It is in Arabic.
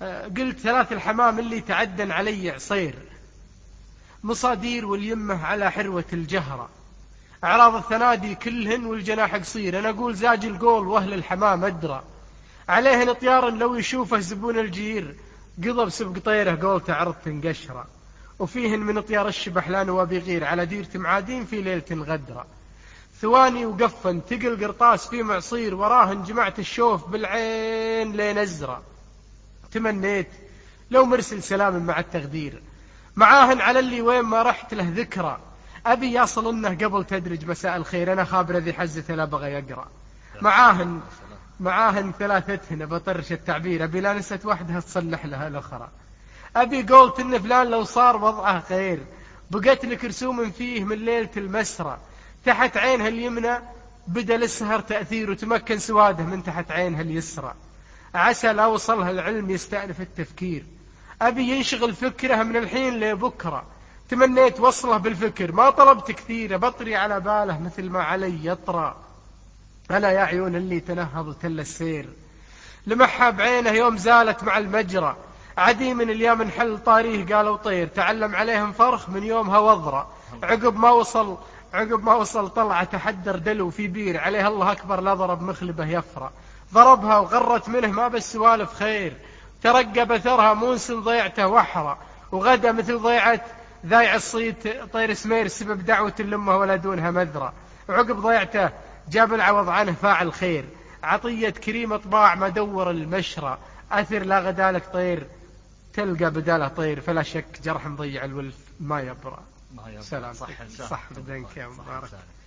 قلت 3 الحمام اللي تعدن علي عصير، مصادير واليمه على حروة الجهرة، أعراض الثنادي كلهن والجناح قصير. أنا أقول زاج القول وأهل الحمام أدرى، عليهن طيار لو يشوفه زبون الجير، قضب سبق طيره قولته عرض تنقشرة. وفيهن من طيار الشبح لا نوابي غير، على ديرة معادين في ليلة غدرة. ثواني وقفن تقل قرطاس في معصير، وراهن جمعت الشوف بالعين لين أزرة. تمنيت لو مرسل سلام مع التغدير، معاهن على اللي وين ما رحت له ذكرى. أبي يصل إنه قبل تدرج مساء الخير، أنا خابر ذي حزة لا بغى يقرأ. معاهن 3 بطرش التعبير، أبي لا نسيت وحدها تصلح لها الأخرى. أبي قولت إن فلان لو صار وضعه خير، بقت لك رسوم فيه من ليلة المسرة. تحت عينها اليمنى بدأ السهر تأثير، وتمكن سواده من تحت عينها اليسرى. عسى لا وصلها العلم يستأنف التفكير، أبي ينشغل فكره من الحين لبكرة. تمنيت وصله بالفكر ما طلبت كثير، بطري على باله مثل ما علي يطرى. ألا يا عيون اللي تنهض تل السير، لمحها بعينه يوم زالت مع المجرى. عدي من اليوم انحل طاريه قالوا طير، تعلم عليهم فرخ من يومها وضرة. عقب ما وصل طلعة تحدر دلو في بير، عليه الله أكبر لا ضرب مخلبه يفرى. ضربها وغرت منه ما بالسوالف خير، ترقب أثرها مونس ضيعته وحرة. وغدا مثل ضيعة ذايع الصيد طير سمير، سبب دعوة لأمه ولا دونها مذرة. وعقب ضيعته جاب العوض عنه فاعل خير، عطية كريم طباع ما دور المشرى. أثر لا غدالك طير تلقى بداله طير، فلا شك جرح مضيع الولف ما يبرأ. سلام. صح بدنك يا مبارك.